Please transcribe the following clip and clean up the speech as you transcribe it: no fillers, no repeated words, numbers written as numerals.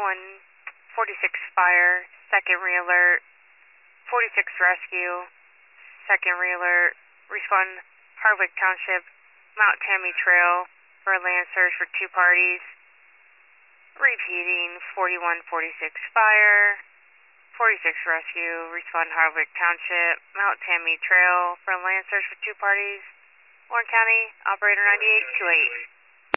4146 fire, second re-alert, 46 rescue, second re-alert, respond Hardwick Township, Mount Tammy Trail for a land search for 2 parties. Repeating, 4146 fire, 46 rescue, respond Hardwick Township, Mount Tammy Trail for a land search for 2 parties. Warren County, operator 9828.